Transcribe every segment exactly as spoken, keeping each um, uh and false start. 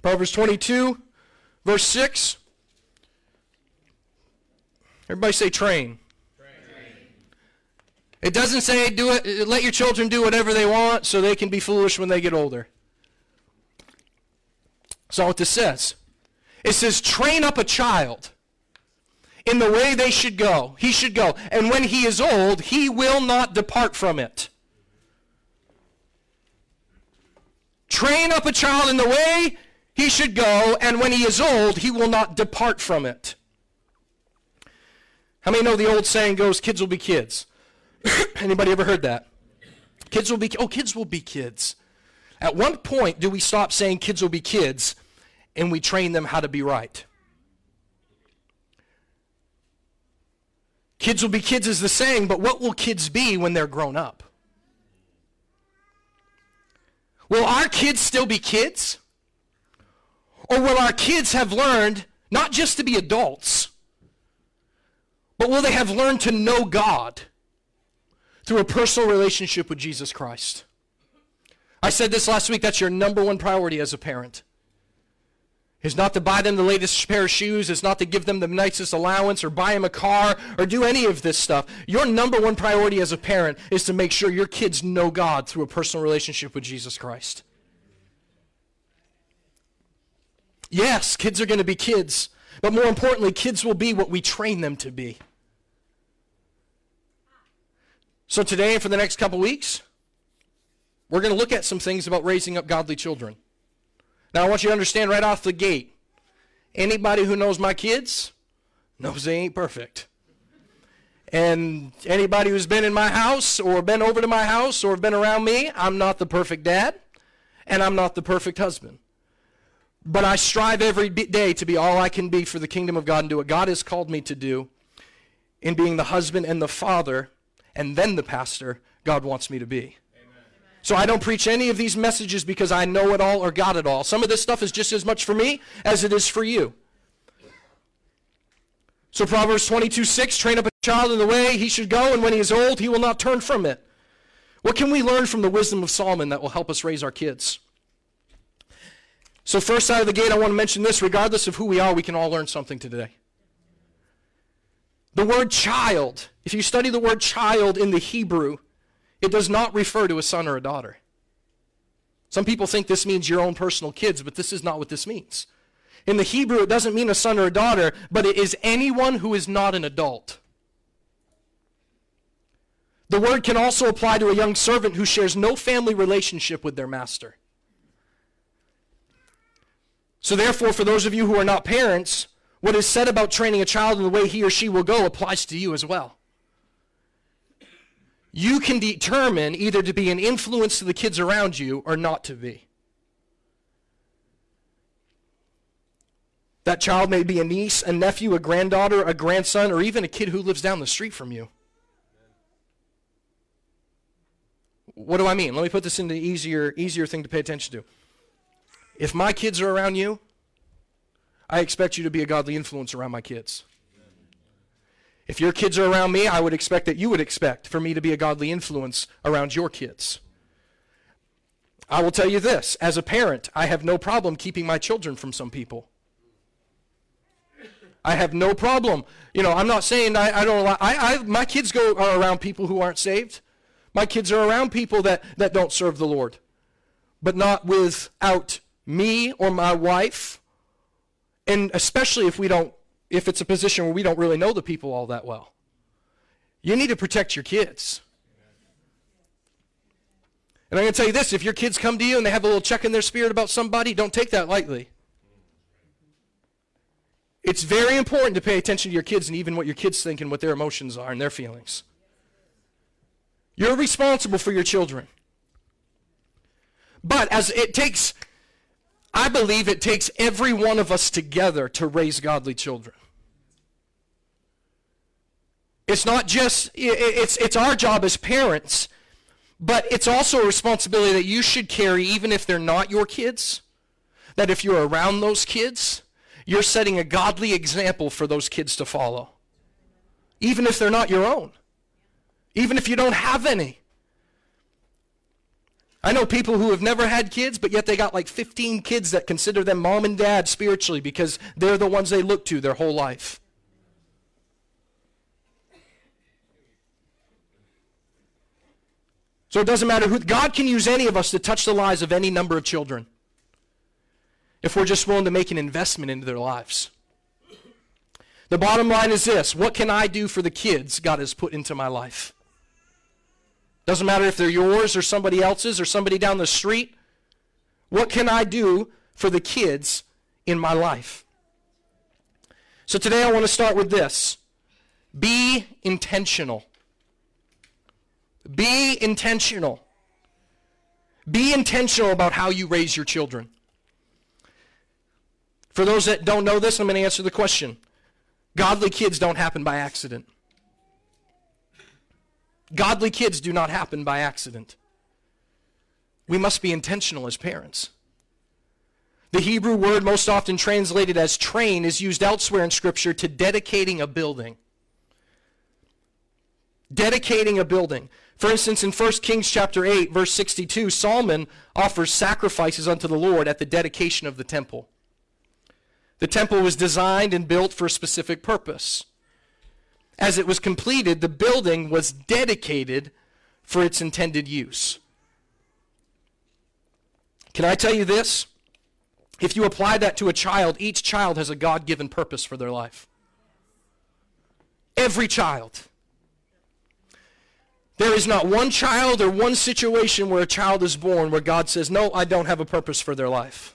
Proverbs twenty-two, verse six. Everybody say train. Train. It doesn't say do it. Let your children do whatever they want so they can be foolish when they get older. That's not what this says. It says train up a child in the way they should go. He should go. And when he is old, he will not depart from it. Train up a child in the way he should go, and when he is old, he will not depart from it. How many know the old saying goes, kids will be kids? Anybody ever heard that? Kids will be, oh, kids will be kids. At what point do we stop saying kids will be kids and we train them how to be right? Kids will be kids is the saying, but what will kids be when they're grown up? Will our kids still be kids? Or will our kids have learned not just to be adults, but will they have learned to know God through a personal relationship with Jesus Christ? I said this last week, that's your number one priority as a parent. It's not to buy them the latest pair of shoes. It's not to give them the nicest allowance or buy them a car or do any of this stuff. Your number one priority as a parent is to make sure your kids know God through a personal relationship with Jesus Christ. Yes, kids are going to be kids, but more importantly, kids will be what we train them to be. So today and for the next couple weeks, we're going to look at some things about raising up godly children. Now, I want you to understand right off the gate, anybody who knows my kids knows they ain't perfect. And anybody who's been in my house or been over to my house or been around me, I'm not the perfect dad, and I'm not the perfect husband. But I strive every day to be all I can be for the kingdom of God and do what God has called me to do in being the husband and the father and then the pastor God wants me to be. So I don't preach any of these messages because I know it all or got it all. Some of this stuff is just as much for me as it is for you. So Proverbs twenty-two six, train up a child in the way he should go, and when he is old, he will not turn from it. What can we learn from the wisdom of Solomon that will help us raise our kids? So first out of the gate, I want to mention this. Regardless of who we are, we can all learn something today. The word child, if you study the word child in the Hebrew, it does not refer to a son or a daughter. Some people think this means your own personal kids, but this is not what this means. In the Hebrew, it doesn't mean a son or a daughter, but it is anyone who is not an adult. The word can also apply to a young servant who shares no family relationship with their master. So therefore, for those of you who are not parents, what is said about training a child in the way he or she will go applies to you as well. You can determine either to be an influence to the kids around you or not to be. That child may be a niece, a nephew, a granddaughter, a grandson, or even a kid who lives down the street from you. What do I mean? Let me put this into the easier, easier thing to pay attention to. If my kids are around you, I expect you to be a godly influence around my kids. If your kids are around me, I would expect that you would expect for me to be a godly influence around your kids. I will tell you this, as a parent, I have no problem keeping my children from some people. I have no problem. You know, I'm not saying I, I don't allow, I, I, my kids go are around people who aren't saved. My kids are around people that, that don't serve the Lord, but not without me or my wife, and especially if we don't if it's a position where we don't really know the people all that well. You need to protect your kids. And I'm going to tell you this, if your kids come to you and they have a little check in their spirit about somebody, don't take that lightly. It's very important to pay attention to your kids and even what your kids think and what their emotions are and their feelings. You're responsible for your children. But as it takes, I believe it takes every one of us together to raise godly children. It's not just, it's, it's our job as parents, but it's also a responsibility that you should carry even if they're not your kids. That if you're around those kids, you're setting a godly example for those kids to follow. Even if they're not your own. Even if you don't have any. I know people who have never had kids, but yet they got like fifteen kids that consider them mom and dad spiritually because they're the ones they look to their whole life. So it doesn't matter who, God can use any of us to touch the lives of any number of children if we're just willing to make an investment into their lives. The bottom line is this: what can I do for the kids God has put into my life? Doesn't matter if they're yours or somebody else's or somebody down the street. What can I do for the kids in my life? So today I want to start with this. Be intentional. Be intentional. Be intentional about how you raise your children. For those that don't know this, I'm going to answer the question. Godly kids don't happen by accident. Godly kids do not happen by accident. We must be intentional as parents. The Hebrew word most often translated as train is used elsewhere in Scripture to dedicating a building. Dedicating a building. For instance, in First Kings chapter eight, verse sixty-two, Solomon offers sacrifices unto the Lord at the dedication of the temple. The temple was designed and built for a specific purpose. As it was completed, the building was dedicated for its intended use. Can I tell you this? If you apply that to a child, each child has a God-given purpose for their life. Every child. There is not one child or one situation where a child is born where God says, no, I don't have a purpose for their life.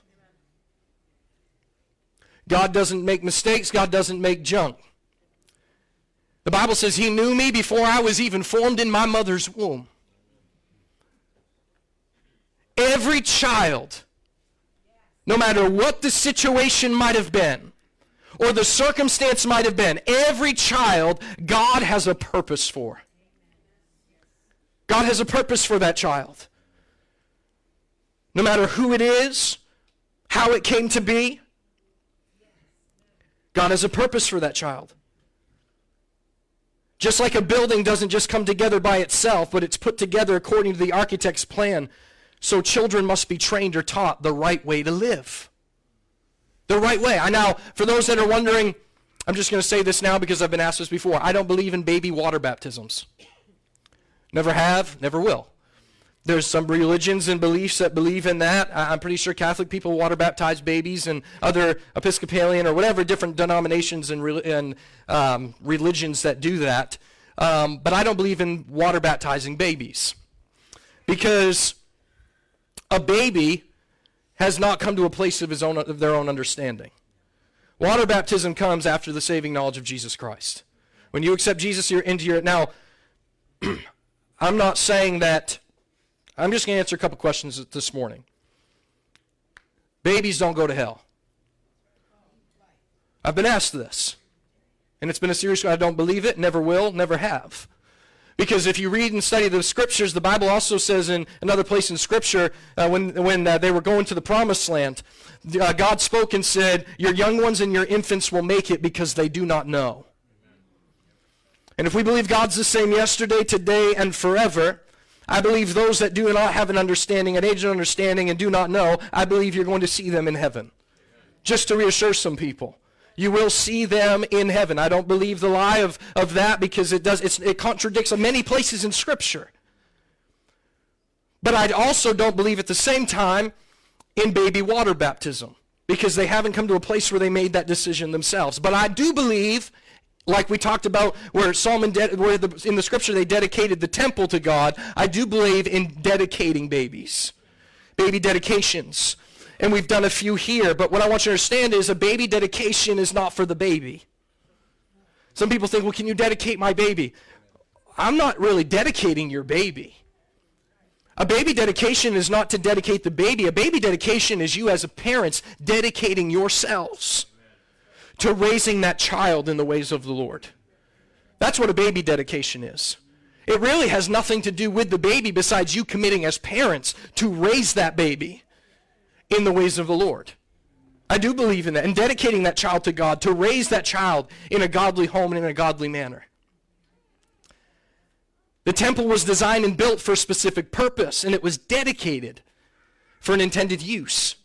God doesn't make mistakes. God doesn't make junk. The Bible says he knew me before I was even formed in my mother's womb. Every child, no matter what the situation might have been, or the circumstance might have been, every child God has a purpose for. God has a purpose for that child. No matter who it is, how it came to be, God has a purpose for that child. Just like a building doesn't just come together by itself, but it's put together according to the architect's plan, so children must be trained or taught the right way to live. The right way. I now, for those that are wondering, I'm just going to say this now because I've been asked this before. I don't believe in baby water baptisms. Never have, never will. There's some religions and beliefs that believe in that. I'm pretty sure Catholic people water baptize babies, and other Episcopalian or whatever different denominations and, re- and um, religions that do that. Um, but I don't believe in water baptizing babies. Because a baby has not come to a place of his own of their own understanding. Water baptism comes after the saving knowledge of Jesus Christ. When you accept Jesus, you're into your... Now, I'm not saying that... I'm just going to answer a couple questions this morning. Babies don't go to hell. I've been asked this. And it's been a serious... I don't believe it, never will, never have. Because if you read and study the Scriptures, the Bible also says in another place in Scripture, uh, when, when uh, they were going to the Promised Land, uh, God spoke and said, your young ones and your infants will make it because they do not know. And if we believe God's the same yesterday, today, and forever, I believe those that do not have an understanding, an age of understanding, and do not know, I believe you're going to see them in heaven. Just to reassure some people. You will see them in heaven. I don't believe the lie of, of that because it does it's, it contradicts many places in Scripture. But I also don't believe at the same time in baby water baptism because they haven't come to a place where they made that decision themselves. But I do believe, like we talked about, where Solomon, de- where the, in the Scripture they dedicated the temple to God, I do believe in dedicating babies, baby dedications. And we've done a few here, but what I want you to understand is a baby dedication is not for the baby. Some people think, well, can you dedicate my baby? I'm not really dedicating your baby. A baby dedication is not to dedicate the baby. A baby dedication is you as a parents dedicating yourselves to raising that child in the ways of the Lord. That's what a baby dedication is. It really has nothing to do with the baby besides you committing as parents to raise that baby in the ways of the Lord. I do believe in that, and dedicating that child to God, to raise that child in a godly home and in a godly manner. The temple was designed and built for a specific purpose, and it was dedicated for an intended use.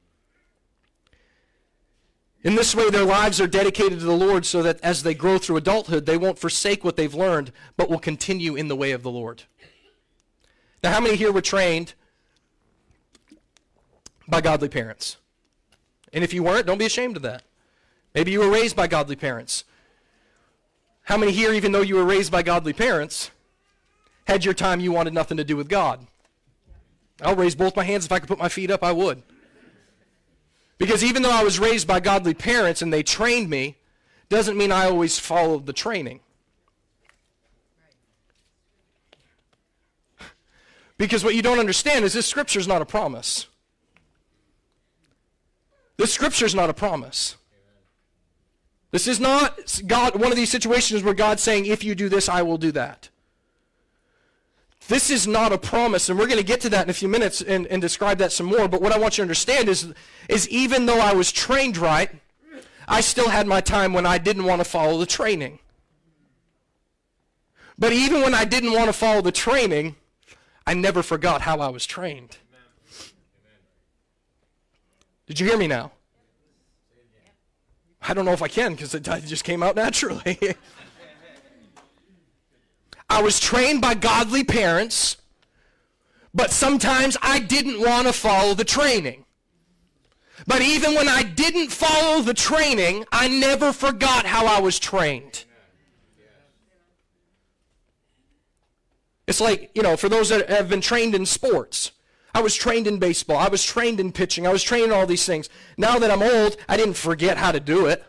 In this way, their lives are dedicated to the Lord so that as they grow through adulthood, they won't forsake what they've learned, but will continue in the way of the Lord. Now, how many here were trained by godly parents? And if you weren't, don't be ashamed of that. Maybe you were raised by godly parents. How many here, even though you were raised by godly parents, had your time you wanted nothing to do with God? I'll raise both my hands. If I could put my feet up, I would. Because even though I was raised by godly parents and they trained me, doesn't mean I always followed the training. Because what you don't understand is this scripture is not a promise. This scripture is not a promise. This is not God, one of these situations where God's saying, if you do this, I will do that. This is not a promise, and we're going to get to that in a few minutes and, and describe that some more. But what I want you to understand is, is even though I was trained right, I still had my time when I didn't want to follow the training. But even when I didn't want to follow the training, I never forgot how I was trained. Did you hear me now? I don't know if I can because it just came out naturally. I was trained by godly parents, but sometimes I didn't want to follow the training. But even when I didn't follow the training, I never forgot how I was trained. It's like, you know, for those that have been trained in sports, I was trained in baseball, I was trained in pitching, I was trained in all these things. Now that I'm old, I didn't forget how to do it.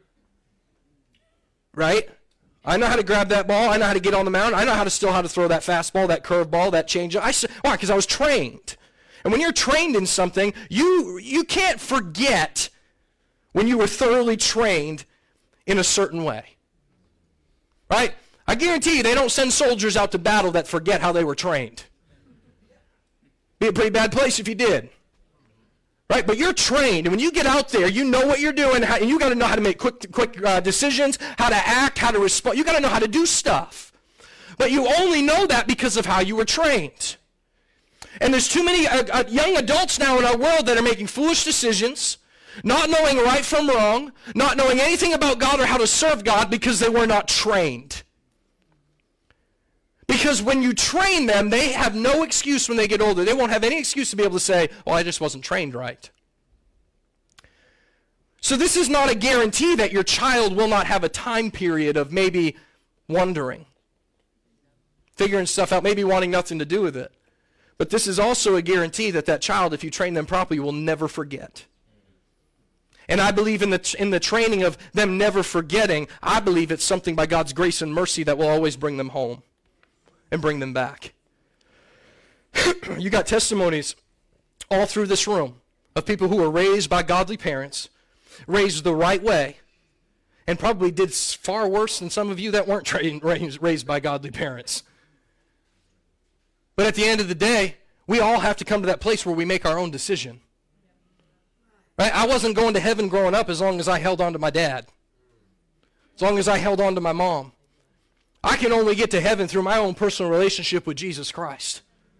Right? I know how to grab that ball. I know how to get on the mound. I know how to still how to throw that fastball, that curveball, that changeup. I why? Because I was trained. And when you're trained in something, you you can't forget when you were thoroughly trained in a certain way. Right? I guarantee you they don't send soldiers out to battle that forget how they were trained. Be a pretty bad place if you did. Right? But you're trained, and when you get out there, you know what you're doing, how, and you got to know how to make quick, quick uh, decisions, how to act, how to respond. You got to know how to do stuff. But you only know that because of how you were trained. And there's too many uh, uh, young adults now in our world that are making foolish decisions, not knowing right from wrong, not knowing anything about God or how to serve God because they were not trained. Because when you train them, they have no excuse when they get older. They won't have any excuse to be able to say, oh, I just wasn't trained right. So this is not a guarantee that your child will not have a time period of maybe wondering, figuring stuff out, maybe wanting nothing to do with it. But this is also a guarantee that that child, if you train them properly, will never forget. And I believe in the, in the training of them never forgetting, I believe it's something by God's grace and mercy that will always bring them home and bring them back. You got testimonies all through this room of people who were raised by godly parents, raised the right way, and probably did far worse than some of you that weren't trained, raised, raised by godly parents. But at the end of the day, we all have to come to that place where we make our own decision. Right? I wasn't going to heaven growing up as long as I held on to my dad, as long as I held on to my mom. I can only get to heaven through my own personal relationship with Jesus Christ.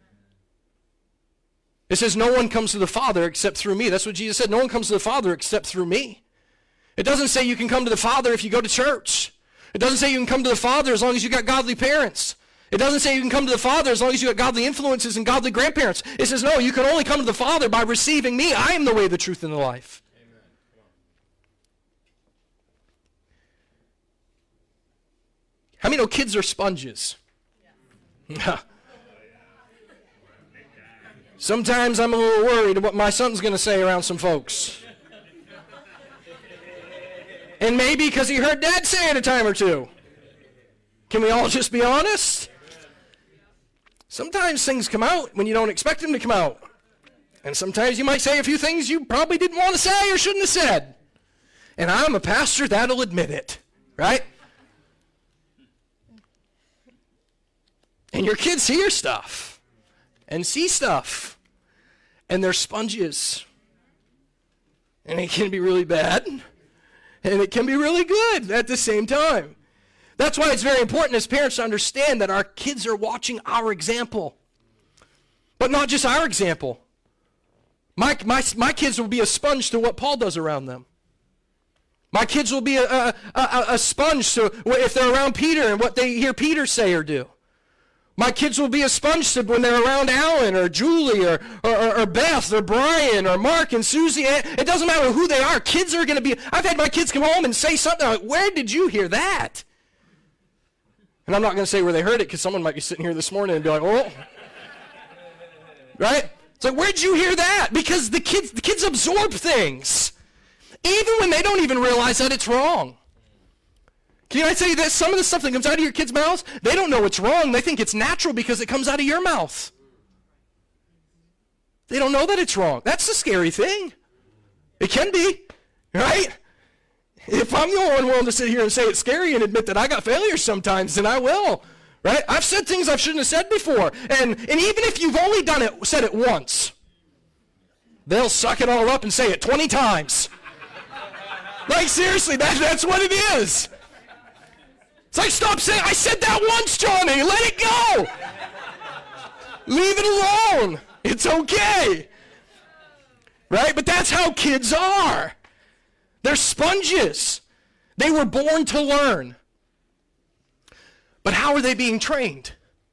It says no one comes to the Father except through me. That's what Jesus said. No one comes to the Father except through me. It doesn't say you can come to the Father if you go to church. It doesn't say you can come to the Father as long as you got godly parents. It doesn't say you can come to the Father as long as you got godly influences and godly grandparents. It says no, you can only come to the Father by receiving me. I am the way, the truth, and the life. How many know kids are sponges? Yeah. Sometimes I'm a little worried what my son's going to say around some folks. And maybe because he heard Dad say it a time or two. Can we all just be honest? Sometimes things come out when you don't expect them to come out. And sometimes you might say a few things you probably didn't want to say or shouldn't have said. And I'm a pastor that'll admit it, right? And your kids hear stuff and see stuff, and they're sponges. And it can be really bad, and it can be really good at the same time. That's why it's very important as parents to understand that our kids are watching our example. But not just our example. My, my, my kids will be a sponge to what Paul does around them. My kids will be a, a, a, a sponge to if they're around Peter and what they hear Peter say or do. My kids will be a sponge to when they're around Alan or Julie or, or, or Beth or Brian or Mark and Susie. It doesn't matter who they are. Kids are going to be, I've had my kids come home and say something like, where did you hear that? And I'm not going to say where they heard it because someone might be sitting here this morning and be like, oh. Right? It's like, where'd you hear that? Because the kids, the kids absorb things. Even when they don't even realize that it's wrong. Can I tell you that some of the stuff that comes out of your kids' mouths, they don't know it's wrong. They think it's natural because it comes out of your mouth. They don't know that it's wrong. That's the scary thing. It can be, right? If I'm the only one willing to sit here and say it's scary and admit that I got failures sometimes, then I will, right? I've said things I shouldn't have said before. And, and even if you've only done it, said it once, they'll suck it all up and say it twenty times. Like, seriously, that, that's what it is. It's like, stop saying, I said that once, Johnny. Let it go. Leave it alone. It's okay. Right? But that's how kids are. They're sponges. They were born to learn. But how are they being trained?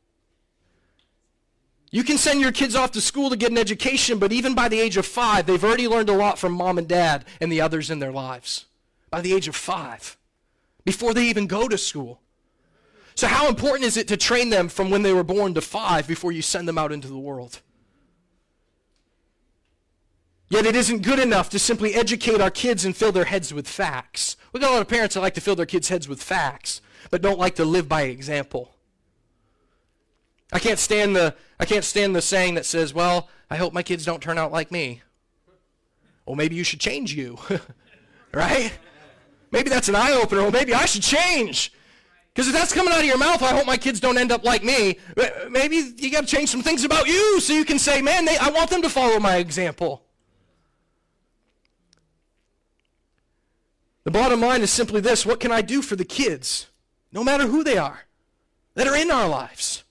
You can send your kids off to school to get an education, but even by the age of five, they've already learned a lot from mom and dad and the others in their lives. By the age of five, before they even go to school. So how important is it to train them from when they were born to five before you send them out into the world? Yet it isn't good enough to simply educate our kids and fill their heads with facts. We've got a lot of parents that like to fill their kids' heads with facts, but don't like to live by example. I can't stand the I can't stand the saying that says, well, I hope my kids don't turn out like me. Well, maybe you should change you. Right? Maybe that's an eye-opener. Well, maybe I should change. Because if that's coming out of your mouth, I hope my kids don't end up like me. Maybe you got to change some things about you so you can say, man, they, I want them to follow my example. The bottom line is simply this: what can I do for the kids, no matter who they are, that are in our lives?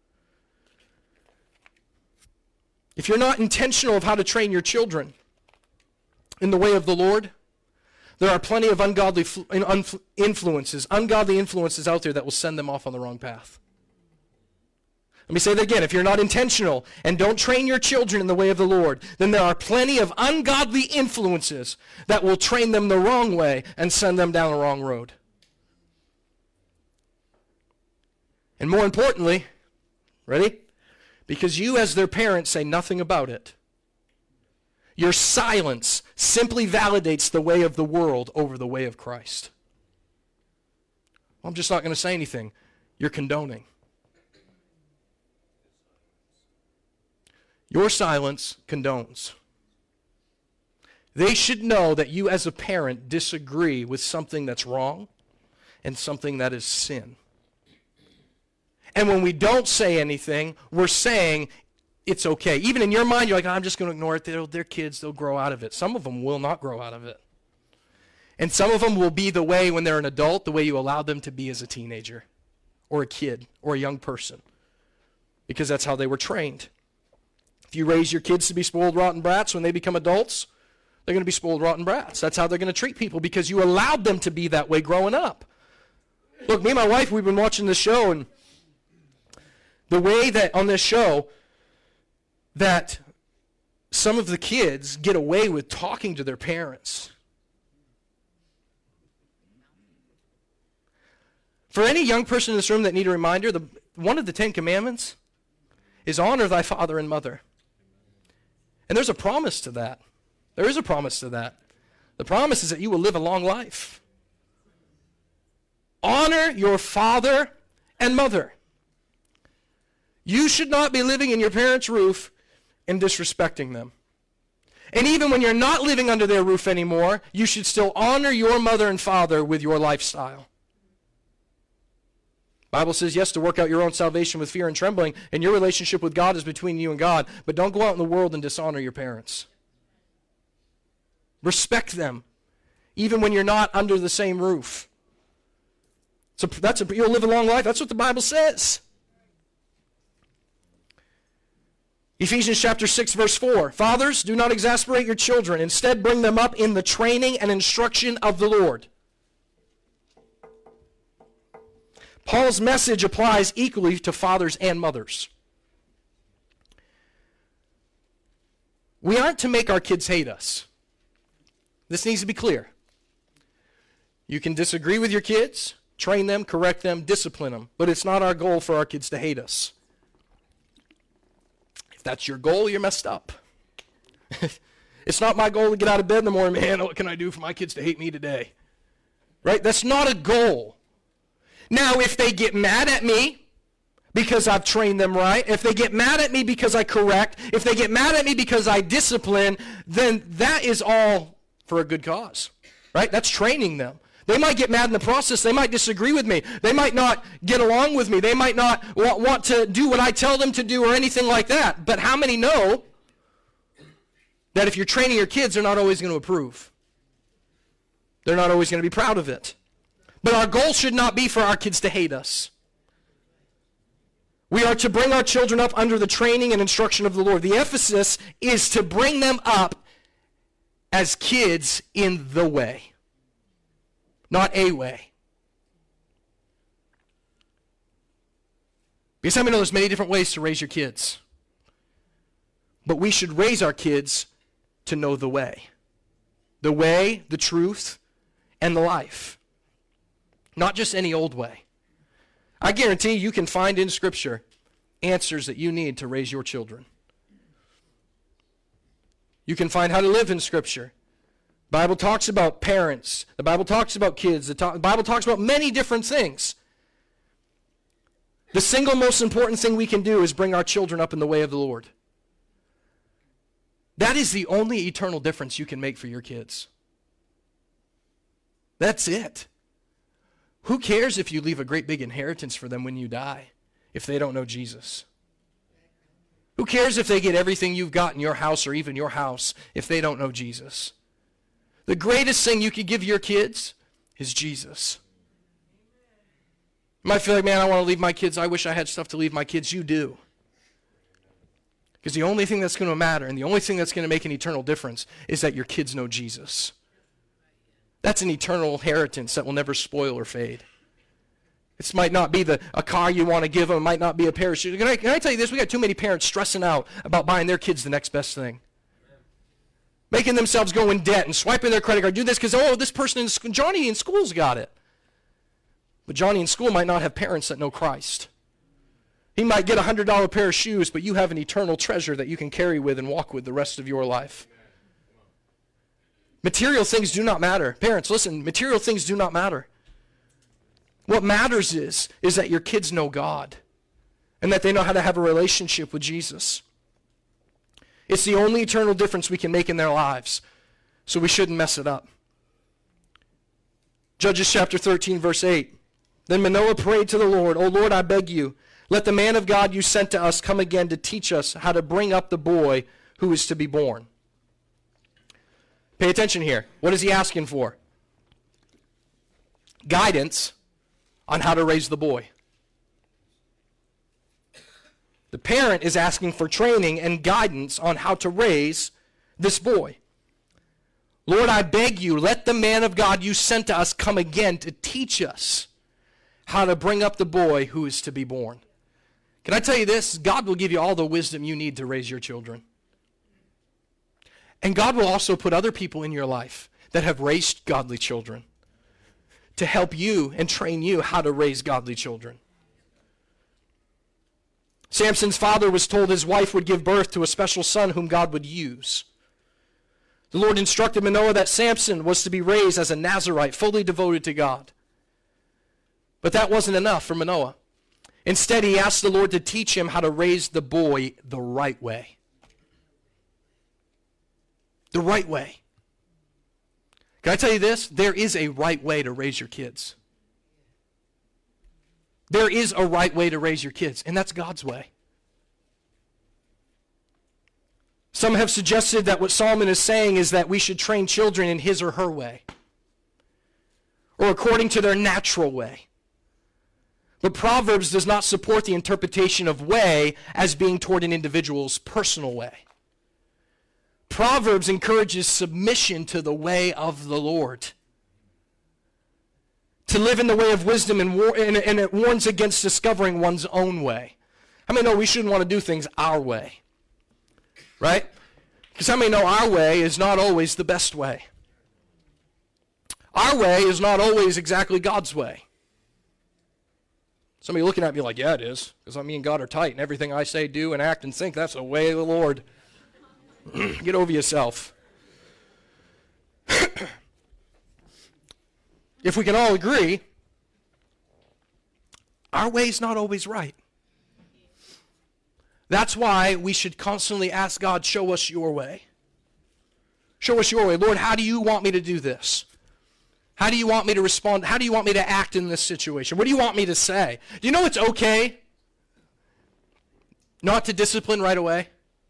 If you're not intentional of how to train your children in the way of the Lord, there are plenty of ungodly influences, ungodly influences out there that will send them off on the wrong path. Let me say that again. If you're not intentional and don't train your children in the way of the Lord, then there are plenty of ungodly influences that will train them the wrong way and send them down the wrong road. And more importantly, ready? Because you as their parents say nothing about it. Your silence simply validates the way of the world over the way of Christ. Well, I'm just not going to say anything. You're condoning. Your silence condones. They should know that you as a parent disagree with something that's wrong and something that is sin. And when we don't say anything, we're saying it's okay. Even in your mind, you're like, oh, I'm just going to ignore it. They're, they're kids. They'll grow out of it. Some of them will not grow out of it. And some of them will be the way when they're an adult, the way you allowed them to be as a teenager or a kid or a young person. Because that's how they were trained. If you raise your kids to be spoiled, rotten brats, when they become adults, they're going to be spoiled, rotten brats. That's how they're going to treat people because you allowed them to be that way growing up. Look, me and my wife, we've been watching this show, and the way that on this show that some of the kids get away with talking to their parents. For any young person in this room that need a reminder, the, one of the Ten Commandments is honor thy father and mother. And there's a promise to that. There is a promise to that. The promise is that you will live a long life. Honor your father and mother. You should not be living in your parents' roof and disrespecting them. And even when you're not living under their roof anymore, you should still honor your mother and father with your lifestyle. The Bible says, yes, to work out your own salvation with fear and trembling, and your relationship with God is between you and God, but don't go out in the world and dishonor your parents. Respect them, even when you're not under the same roof. So that's a, you'll live a long life. That's what the Bible says. Ephesians chapter six, verse four. Fathers, do not exasperate your children. Instead, bring them up in the training and instruction of the Lord. Paul's message applies equally to fathers and mothers. We aren't to make our kids hate us. This needs to be clear. You can disagree with your kids, train them, correct them, discipline them, but it's not our goal for our kids to hate us. If that's your goal, you're messed up. It's not my goal to get out of bed in the morning, man, what can I do for my kids to hate me today? Right? That's not a goal. Now, if they get mad at me because I've trained them right, if they get mad at me because I correct, if they get mad at me because I discipline, then that is all for a good cause, right? That's training them. They might get mad in the process. They might disagree with me. They might not get along with me. They might not want, want to do what I tell them to do or anything like that. But how many know that if you're training your kids, they're not always going to approve? They're not always going to be proud of it. But our goal should not be for our kids to hate us. We are to bring our children up under the training and instruction of the Lord. The emphasis is to bring them up as kids in the way, not a way. Because how many know there's many different ways to raise your kids? But we should raise our kids to know the way. The way, the truth, and the life. Not just any old way. I guarantee you can find in Scripture answers that you need to raise your children. You can find how to live in Scripture. The Bible talks about parents. The Bible talks about kids. The, to- the Bible talks about many different things. The single most important thing we can do is bring our children up in the way of the Lord. That is the only eternal difference you can make for your kids. That's it. Who cares if you leave a great big inheritance for them when you die if they don't know Jesus? Who cares if they get everything you've got in your house or even your house if they don't know Jesus? The greatest thing you could give your kids is Jesus. You might feel like, man, I want to leave my kids. I wish I had stuff to leave my kids. You do. Because the only thing that's going to matter and the only thing that's going to make an eternal difference is that your kids know Jesus. That's an eternal inheritance that will never spoil or fade. This might not be the a car you want to give them. It might not be a pair of shoes. Can I, can I tell you this? We got too many parents stressing out about buying their kids the next best thing. Making themselves go in debt and swiping their credit card. Do this because, oh, this person in school, Johnny in school's got it. But Johnny in school might not have parents that know Christ. He might get a one hundred dollar pair of shoes, but you have an eternal treasure that you can carry with and walk with the rest of your life. Material things do not matter. Parents, listen, material things do not matter. What matters is, is that your kids know God and that they know how to have a relationship with Jesus. It's the only eternal difference we can make in their lives, so we shouldn't mess it up. Judges chapter thirteen, verse eight. Then Manoah prayed to the Lord, O Lord, I beg you, let the man of God you sent to us come again to teach us how to bring up the boy who is to be born. Pay attention here. What is he asking for? Guidance on how to raise the boy. The parent is asking for training and guidance on how to raise this boy. Lord, I beg you, let the man of God you sent to us come again to teach us how to bring up the boy who is to be born. Can I tell you this? God will give you all the wisdom you need to raise your children. And God will also put other people in your life that have raised godly children to help you and train you how to raise godly children. Samson's father was told his wife would give birth to a special son whom God would use. The Lord instructed Manoah that Samson was to be raised as a Nazirite, fully devoted to God. But that wasn't enough for Manoah. Instead, he asked the Lord to teach him how to raise the boy the right way. The right way. Can I tell you this? There is a right way to raise your kids. There is a right way to raise your kids, and that's God's way. Some have suggested that what Solomon is saying is that we should train children in his or her way, or according to their natural way. But Proverbs does not support the interpretation of way as being toward an individual's personal way. Proverbs encourages submission to the way of the Lord. To live in the way of wisdom, and, war- and, and it warns against discovering one's own way. How many know we shouldn't want to do things our way? Right? Because how many know our way is not always the best way? Our way is not always exactly God's way. Somebody looking at me like, yeah, it is, because me and God are tight, and everything I say, do, and act, and think, that's the way of the Lord. Get over yourself. If we can all agree, our way's not always right. That's why we should constantly ask God, show us your way. Show us your way. Lord, how do you want me to do this? How do you want me to respond? How do you want me to act in this situation? What do you want me to say? Do you know it's okay not to discipline right away?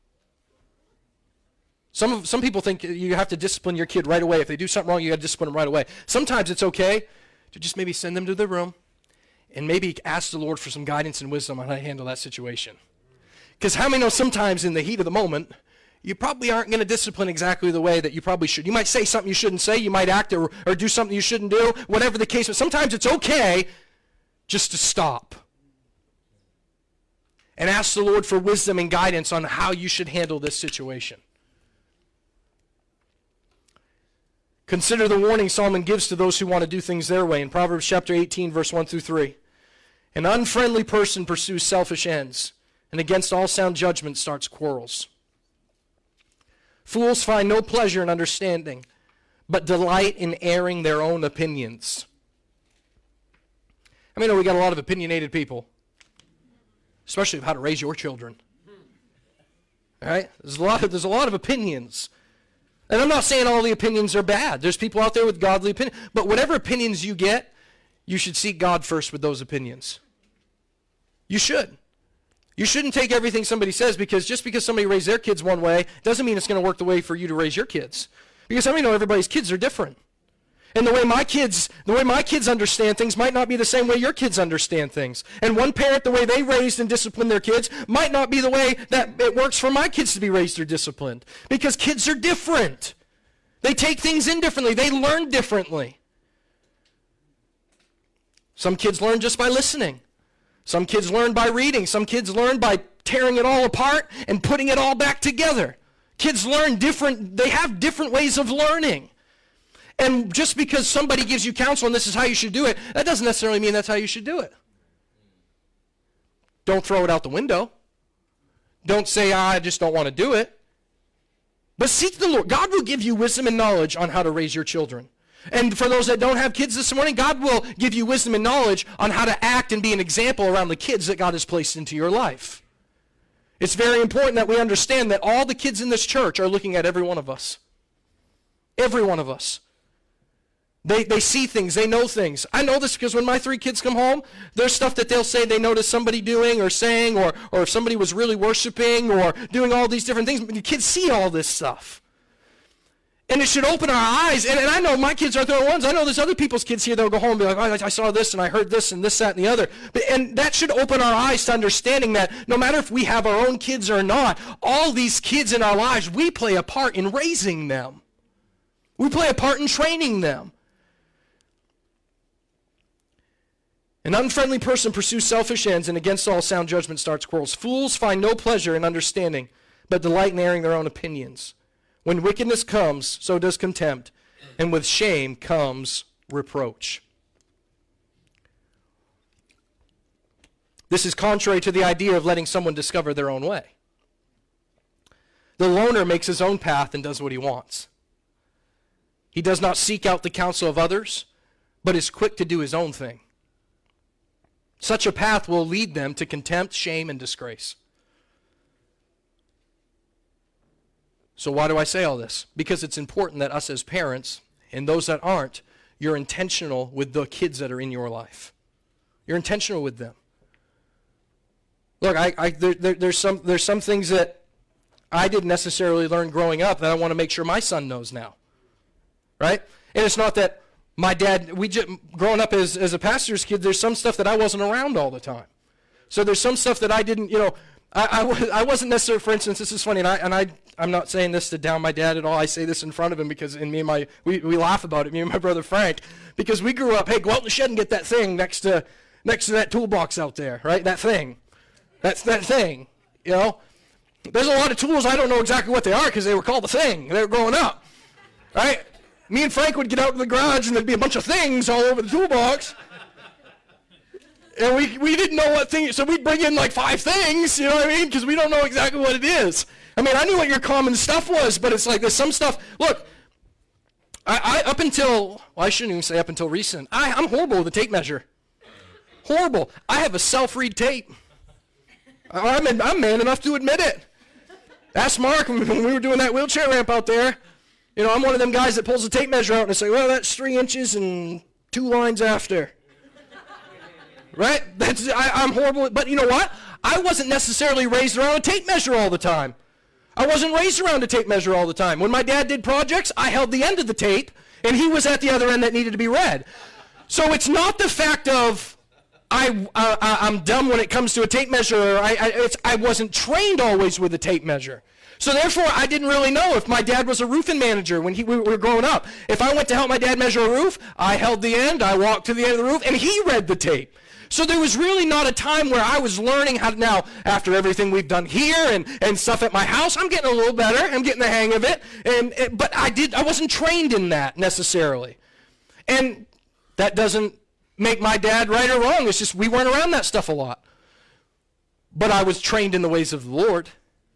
Some, some people think you have to discipline your kid right away. If they do something wrong, you got to discipline them right away. Sometimes it's okay to just maybe send them to the room and maybe ask the Lord for some guidance and wisdom on how to handle that situation. Because how many know sometimes in the heat of the moment, you probably aren't going to discipline exactly the way that you probably should. You might say something you shouldn't say. You might act or, or do something you shouldn't do, whatever the case. But sometimes it's okay just to stop and ask the Lord for wisdom and guidance on how you should handle this situation. Consider the warning Solomon gives to those who want to do things their way. In Proverbs chapter eighteen, verse one through three. An unfriendly person pursues selfish ends, and against all sound judgment starts quarrels. Fools find no pleasure in understanding, but delight in airing their own opinions. I mean, we got a lot of opinionated people, especially of how to raise your children. All right? There's a lot of, there's a lot of opinions. And I'm not saying all the opinions are bad. There's people out there with godly opinions. But whatever opinions you get, you should seek God first with those opinions. You should. You shouldn't take everything somebody says, because just because somebody raised their kids one way doesn't mean it's going to work the way for you to raise your kids. Because how many know everybody's kids are different? And the way my kids, the way my kids understand things might not be the same way your kids understand things. And one parent, the way they raised and disciplined their kids might not be the way that it works for my kids to be raised or disciplined. Because kids are different. They take things in differently. They learn differently. Some kids learn just by listening. Some kids learn by reading. Some kids learn by tearing it all apart and putting it all back together. Kids learn different, they have different ways of learning. And just because somebody gives you counsel and this is how you should do it, that doesn't necessarily mean that's how you should do it. Don't throw it out the window. Don't say, ah, I just don't want to do it. But seek the Lord. God will give you wisdom and knowledge on how to raise your children. And for those that don't have kids this morning, God will give you wisdom and knowledge on how to act and be an example around the kids that God has placed into your life. It's very important that we understand that all the kids in this church are looking at every one of us. Every one of us. They, they see things. They know things. I know this because when my three kids come home, there's stuff that they'll say they notice somebody doing or saying, or, or if somebody was really worshiping or doing all these different things. But the kids see all this stuff. And it should open our eyes. And, and I know my kids aren't the only ones. I know there's other people's kids here that will go home and be like, oh, I saw this and I heard this and this, that, and the other. But, and that should open our eyes to understanding that no matter if we have our own kids or not, all these kids in our lives, we play a part in raising them. We play a part in training them. An unfriendly person pursues selfish ends, and against all sound judgment starts quarrels. Fools find no pleasure in understanding, but delight in airing their own opinions. When wickedness comes, so does contempt, and with shame comes reproach. This is contrary to the idea of letting someone discover their own way. The loner makes his own path and does what he wants. He does not seek out the counsel of others, but is quick to do his own thing. Such a path will lead them to contempt, shame, and disgrace. So why do I say all this? Because it's important that us as parents, and those that aren't, you're intentional with the kids that are in your life. You're intentional with them. Look, I, I, there, there, there's, some, there's some things that I didn't necessarily learn growing up that I want to make sure my son knows now. Right? And it's not that My dad, we just, growing up as, as a pastor's kid, there's some stuff that I wasn't around all the time. So there's some stuff that I didn't, you know, I, I, was, I wasn't necessarily, for instance, this is funny, and, I, and I, I'm not saying this to down my dad at all. I say this in front of him because, and me and my, we, we laugh about it, me and my brother Frank, because we grew up, hey, go out in the shed and get that thing next to, next to that toolbox out there, right? That thing. That's that thing, you know. There's a lot of tools, I don't know exactly what they are because they were called the thing. They were growing up, right? Me and Frank would get out in the garage and there'd be a bunch of things all over the toolbox. And we we didn't know what thing, so we'd bring in like five things, you know what I mean? Because we don't know exactly what it is. I mean, I knew what your common stuff was, but it's like there's some stuff. Look, I, I up until, well, I shouldn't even say up until recent, I, I'm horrible with a tape measure. Horrible. I have a self-read tape. I'm, I'm man enough to admit it. Ask Mark when we were doing that wheelchair ramp out there. You know, I'm one of them guys that pulls the tape measure out and say, well, that's three inches and two lines after. Right? That's I, I'm horrible. But you know what? I wasn't necessarily raised around a tape measure all the time. I wasn't raised around a tape measure all the time. When my dad did projects, I held the end of the tape, and he was at the other end that needed to be read. So it's not the fact of I, uh, I'm dumb when it comes to a tape measure. Or I, I, it's, I wasn't trained always with a tape measure. So therefore, I didn't really know if my dad was a roofing manager when he, we were growing up. If I went to help my dad measure a roof, I held the end, I walked to the end of the roof, and he read the tape. So there was really not a time where I was learning how to, now, after everything we've done here and, and stuff at my house, I'm getting a little better. I'm getting the hang of it. And, and but I did I wasn't trained in that necessarily. And that doesn't make my dad right or wrong. It's just we weren't around that stuff a lot. But I was trained in the ways of the Lord.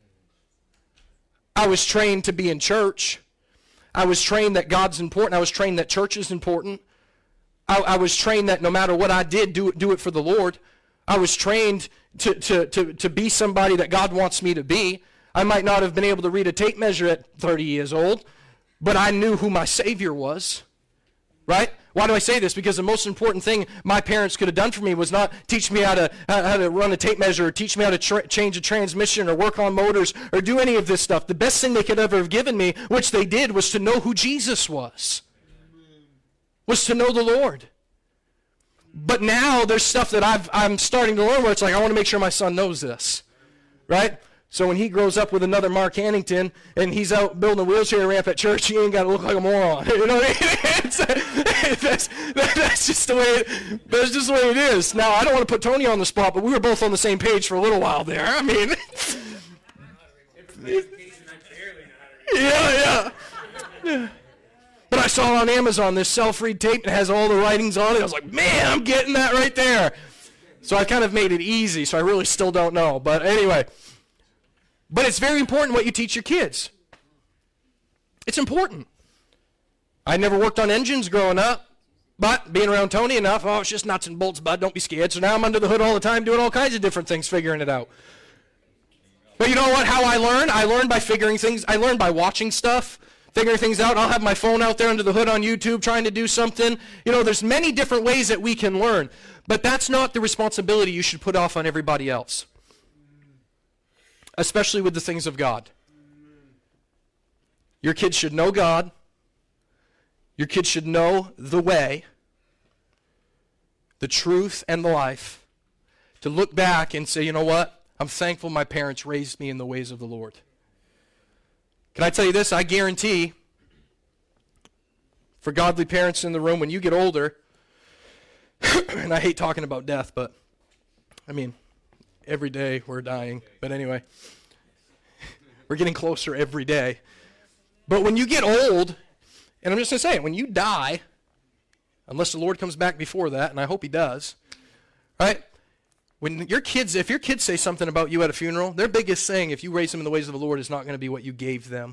I was trained to be in church. I was trained that God's important. I was trained that church is important. I, I was trained that no matter what I did, do, do it for the Lord. I was trained to, to, to, to be somebody that God wants me to be. I might not have been able to read a tape measure at thirty years old, but I knew who my Savior was, right? Why do I say this? Because the most important thing my parents could have done for me was not teach me how to, how to run a tape measure or teach me how to tra- change a transmission or work on motors or do any of this stuff. The best thing they could ever have given me, which they did, was to know who Jesus was. Was to know the Lord. But now there's stuff that I've, I'm starting to learn where it's like, I want to make sure my son knows this, right? So when he grows up with another Mark Hannington and he's out building a wheelchair ramp at church, he ain't got to look like a moron. You know what I mean? It's, that's, that's just the way it, that's just the way it is. Now, I don't want to put Tony on the spot, but we were both on the same page for a little while there. I mean, yeah, yeah. yeah. But I saw on Amazon this self-read tape and it has all the writings on it. I was like, man, I'm getting that right there. So I kind of made it easy, so I really still don't know. But anyway, but it's very important what you teach your kids. It's important. I never worked on engines growing up, but being around Tony enough, oh, it's just nuts and bolts, bud, don't be scared. So now I'm under the hood all the time doing all kinds of different things, figuring it out. But you know what, how I learn? I learn by figuring things, I learn by watching stuff. Figuring things out. I'll have my phone out there under the hood on YouTube trying to do something. You know, there's many different ways that we can learn. But that's not the responsibility you should put off on everybody else. Especially with the things of God. Your kids should know God. Your kids should know the way, the truth, and the life. To look back and say, you know what? I'm thankful my parents raised me in the ways of the Lord. Can I tell you this? I guarantee, for godly parents in the room, when you get older, and I hate talking about death, but, I mean, every day we're dying. But anyway, we're getting closer every day. But when you get old, and I'm just going to say it, when you die, unless the Lord comes back before that, and I hope he does, right? When your kids, if your kids say something about you at a funeral, their biggest thing, if you raise them in the ways of the Lord, is not going to be what you gave them.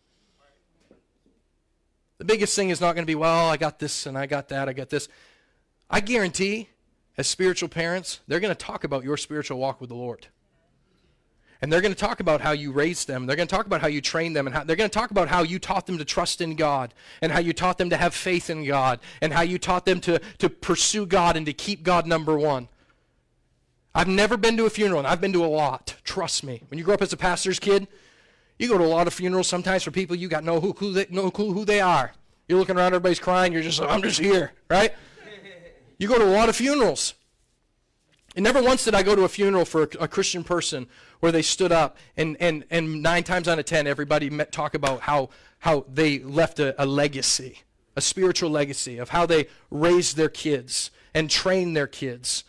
The biggest thing is not going to be, well, I got this and I got that, I got this. I guarantee, as spiritual parents, they're going to talk about your spiritual walk with the Lord. And they're going to talk about how you raised them. They're going to talk about how you trained them. And how, they're going to talk about how you taught them to trust in God. And how you taught them to have faith in God. And how you taught them to, to pursue God and to keep God number one. I've never been to a funeral, and I've been to a lot. Trust me. When you grow up as a pastor's kid, you go to a lot of funerals sometimes for people you got no who, who they, no clue who they are. You're looking around, everybody's crying, you're just like, I'm just here, right? You go to a lot of funerals. And never once did I go to a funeral for a, a Christian person where they stood up and, and, and nine times out of ten, everybody met, talk about how, how they left a, a legacy, a spiritual legacy of how they raised their kids and trained their kids.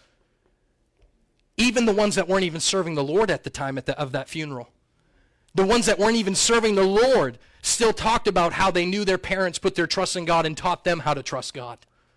Even the ones that weren't even serving the Lord at the time at the, of that funeral. The ones that weren't even serving the Lord still talked about how they knew their parents put their trust in God and taught them how to trust God.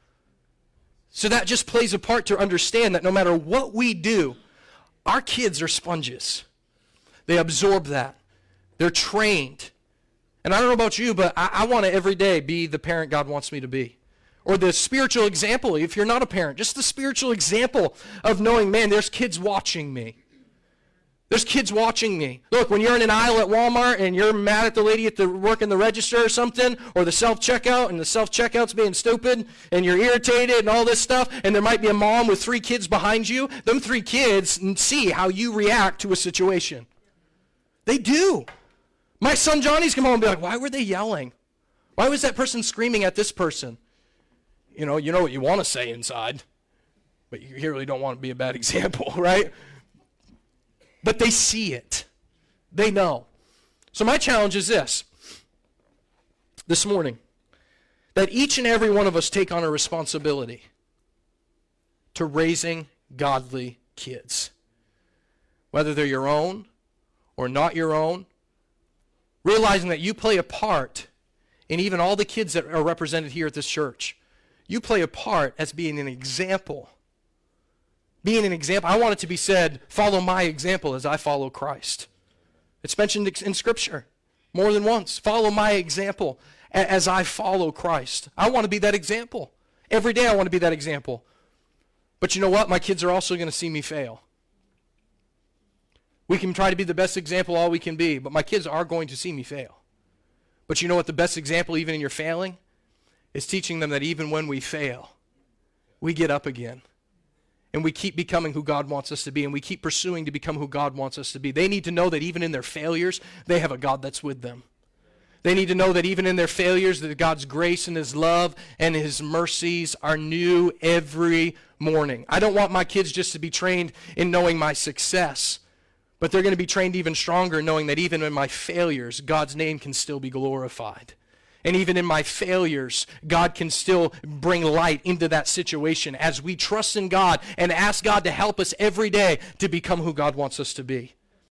So that just plays a part to understand that no matter what we do, our kids are sponges. They absorb that. They're trained. And I don't know about you, but I, I want to every day be the parent God wants me to be. Or the spiritual example, if you're not a parent, just the spiritual example of knowing, man, there's kids watching me. There's kids watching me. Look, when you're in an aisle at Walmart and you're mad at the lady at the working the register or something, or the self-checkout, and the self-checkout's being stupid, and you're irritated and all this stuff, and there might be a mom with three kids behind you, them three kids see how you react to a situation. They do. My son Johnny's come home and be like, why were they yelling? Why was that person screaming at this person? You know, you know what you want to say inside, but you really don't want to be a bad example, right? But they see it. They know. So my challenge is this, this morning, that each and every one of us take on a responsibility to raising godly kids. Whether they're your own or not your own, realizing that you play a part in even all the kids that are represented here at this church. You play a part as being an example. Being an example. I want it to be said, follow my example as I follow Christ. It's mentioned in Scripture more than once. Follow my example as I follow Christ. I want to be that example. Every day I want to be that example. But you know what? My kids are also going to see me fail. We can try to be the best example all we can be, but my kids are going to see me fail. But you know what the best example, even in your failing, is teaching them that even when we fail, we get up again. And we keep becoming who God wants us to be, and we keep pursuing to become who God wants us to be. They need to know that even in their failures, they have a God that's with them. They need to know that even in their failures, that God's grace and His love and His mercies are new every morning. I don't want my kids just to be trained in knowing my success, but they're going to be trained even stronger knowing that even in my failures, God's name can still be glorified. And even in my failures, God can still bring light into that situation as we trust in God and ask God to help us every day to become who God wants us to be.